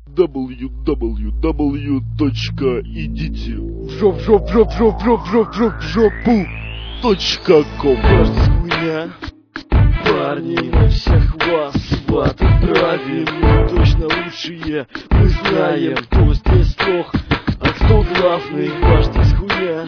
www.идите в жопу.com. Хуйня. Парни, мы всех вас в ад отправим. Мы точно лучшие, мы знаем, кто здесь лох, а кто главный. Ваш здесь хуйня.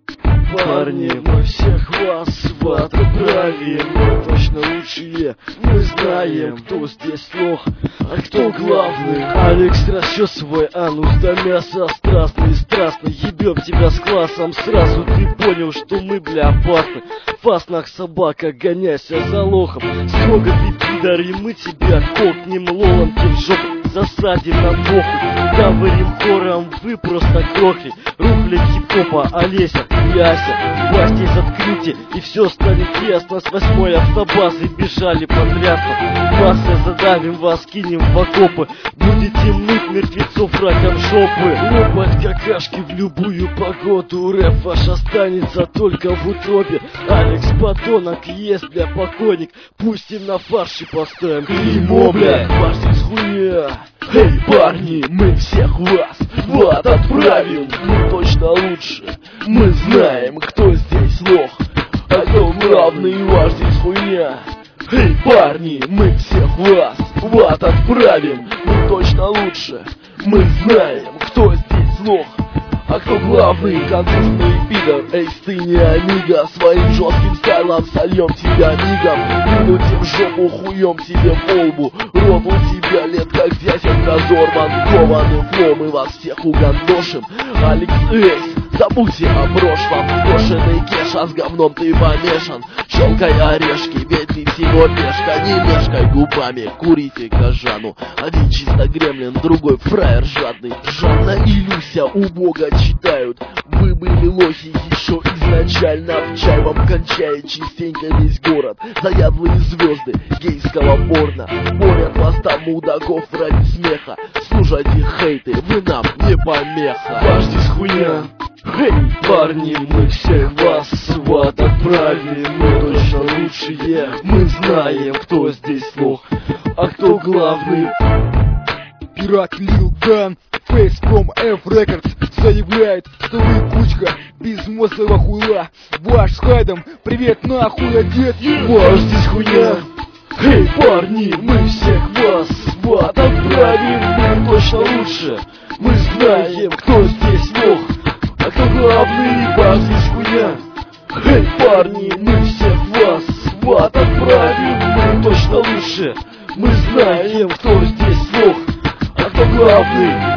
Парни, мы всех вас в ад отправим. Мы точно лучшие, мы знаем, кто здесь лох, а кто главный. Алекс расчесывай анус до мяса, страстно и страстно ебем тебя с классом. Сразу ты понял, что мы, бля, опасны. В фаснах собака, гоняйся за лохом. Строго ты пидор, и мы тебя кокнем, лолом в жопу засадим на похуй. Говорим хором, вы просто крохли. Рухли хип-хопа, Олеся и Ася. Вас здесь заткните, и все станет ясно. С 8-й автобазы бежали подрядно. Массы задавим вас, кинем в окопы. Будете мыть мертвецов раком жопы. Лопать какашки в любую погоду. Рэп ваш останется только в утробе. Алекс подонок, есть, бля, покойник. Пустим на фарше, поставим клеймо, бля. Ваш здесь хуйня. Эй, парни, мы всех вас в ад отправим. Мы точно лучше, мы знаем, кто здесь лох, а кто главный. Ваш здесь хуйня. Эй, парни, мы всех вас в ад отправим. Мы точно лучше, мы знаем, кто здесь лох, а кто главный. Конфузный пидор, эй, ты не амиго. Своим жестким стайлом сольем тебя мигом. Кинутим в жопу, хуем тебе по лбу. Рот у тебя лет как дядя разорван. Кованый фло, мы вас всех угандошим. Алекс, эй, забудьте о прошлом. Брошенный кеша, с говном ты помешан. Щелкай орешки, ведь ты всего пешка. Не мешкай губами, курите кожану. Один чисто гремлин, другой фраер жадный. Жанна и Люся у бога читают. Вы были лохи еще изначально. В чай вам кончает частенько весь город. Заядлые звезды гейского порно борят вас там мудаков ради смеха. Слушайте хейты, вы нам не помеха. Ваш здесь хуйня. Эй, парни, мы всех вас в ад отправим. Мы точно лучшие, мы знаем, кто здесь лох, а кто главный. Пират Lil Gun, Face from F Records заявляет, что вы кучка безмозглого хуйла. Ваш с хайдом, привет нахуй одет. Ваш здесь хуйня. Эй, парни, мы всех вас в ад отправим. Мы точно лучше, мы знаем, кто здесь лох, а кто главный. Ваш здесь хуйня. Эй, парни, мы всех вас в ад отправим. Мы точно лучше, мы знаем, кто здесь лох, а кто главный.